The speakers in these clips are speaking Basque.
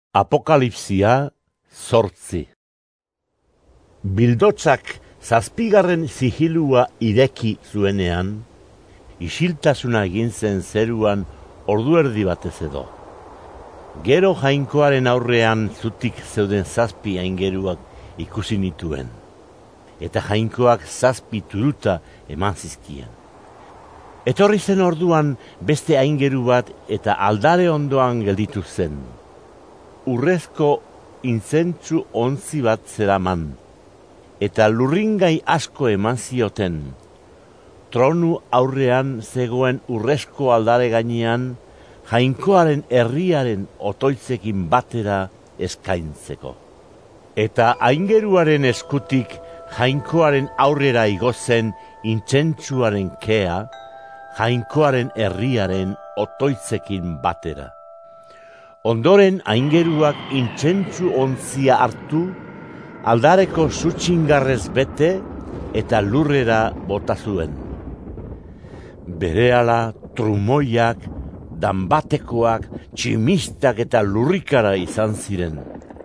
Apokalipsia 8. Bildotzak 7. zigilua ireki zuenean, isiltasuna egin zen zeruan orduerdi batez edo. Gero jainkoaren aurrean zutik zeuden 7 aingeruak ikusi nituen, eta jainkoak 7 turuta eman zizkien. Etorri zen orduan beste aingeru bat eta aldare ondoan gelditu zen. Urrezko intzentsu ontzi bat zeraman, eta lurringai asko eman zioten. Tronu aurrean zegoen urrezko aldare gainean, jainkoaren herriaren otoitzekin batera eskaintzeko. Eta aingeruaren eskutik jainkoaren aurrera igozen intzentsuaren kea, jainkoaren herriaren otoitzekin batera. Ondoren aingeruak intzentsu ontzia hartu, aldareko sutxingarrez bete eta lurrera bota zuen. Berehala trumoiak, danbatekoak, tximistak eta lurrikara izan ziren.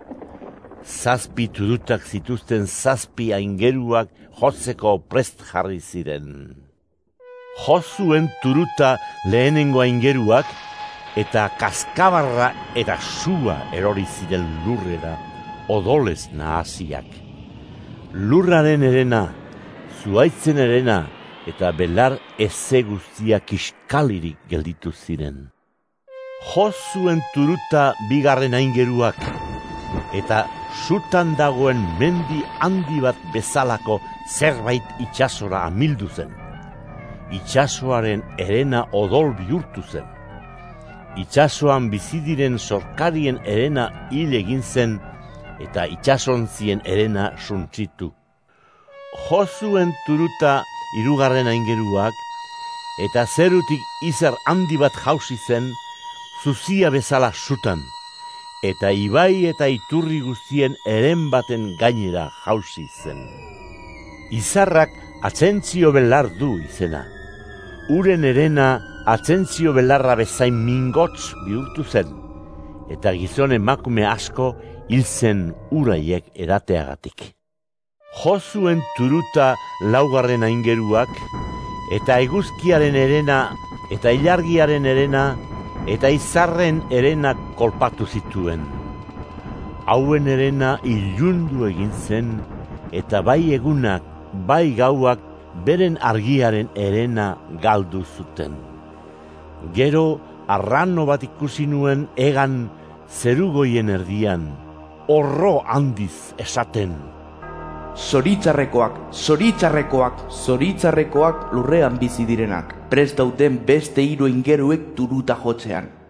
7 turutak zituzten 7 aingeruak jotzeko prest jarri ziren. Jozuen turuta lehenengo aingeruak, eta kaskabarra eta sua erori ziren lurrera, odolez nahasiak. Lurraren erena, zuaitzen erena, eta belar eze guztiak kiskalirik gelditu ziren. Jozuen turuta 2. aingeruak, eta sutan dagoen mendi handi bat bezalako zerbait itsasora amildu zen. Itsasoaren erena odol bihurtu zen. Itsasoan bizi diren sorkarien erena hil egin zen, eta itsasontzien erena suntsitu. Jozuen turuta 3. aingeruak, eta zerutik izar handi bat jausi zen, zuzia bezala sutan, eta ibai eta iturri guztien eren baten gainera jausi zen. Izarrak atzentzio belar du izena. Uren erena atzentzio belarra bezain mingotz bihurtu zen, eta gizon emakume asko hil zen uraiek edateagatik. Jozuen turuta 4. aingeruak, eta eguzkiaren erena, eta ilargiaren erena, eta izarren erena kolpatu zituen. Hauen erena ilundu egin zen, eta bai egunak, bai gauak, beren argiaren erena galdu zuten. Gero arrano bat ikusi nuen egan zerugoien erdian, orro handiz esaten. Zoritzarrekoak, zoritzarrekoak, zoritzarrekoak lurrean bizi direnak, prest dauden beste 3 aingeruek turuta jotzean.